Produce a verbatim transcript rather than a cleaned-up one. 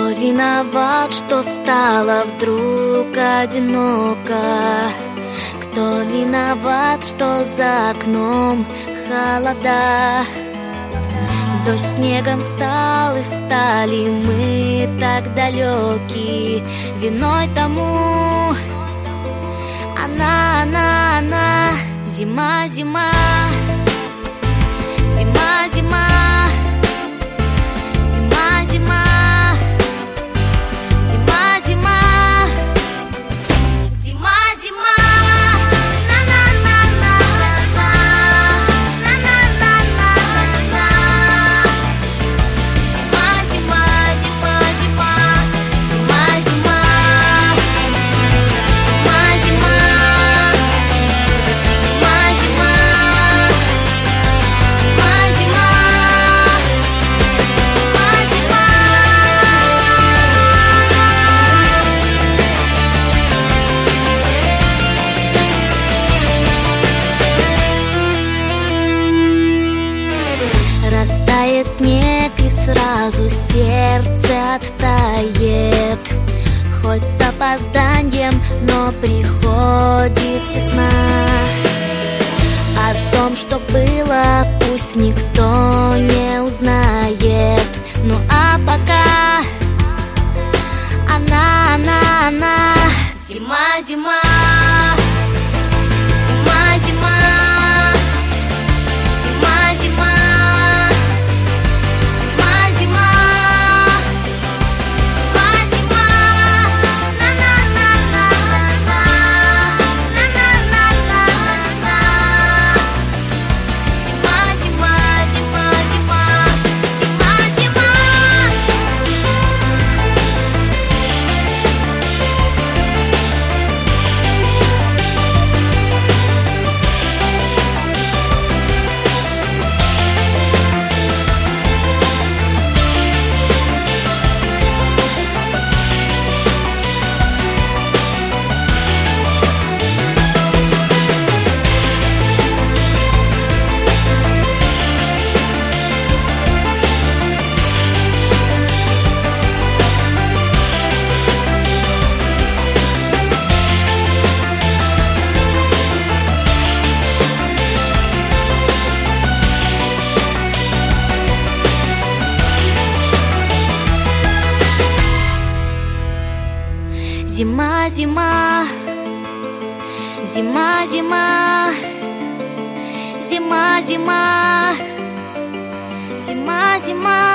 Кто виноват, что стало вдруг одиноко? Кто виноват, что за окном холода? Дождь снегом стал, и стали мы так далеки. Виной тому она, она, она. Зима, зима, зима, зима, зима, зима, зима, зима, зима, зима. Растает снег, и сразу сердце оттает. Хоть с опозданием, но приходит весна. О том, что было, пусть никто не узнает. Ну а пока она, она, она. Зима, зима, зима, зима, зима, зима. Зима, зима, зима, зима, зима, зима, зима, зима.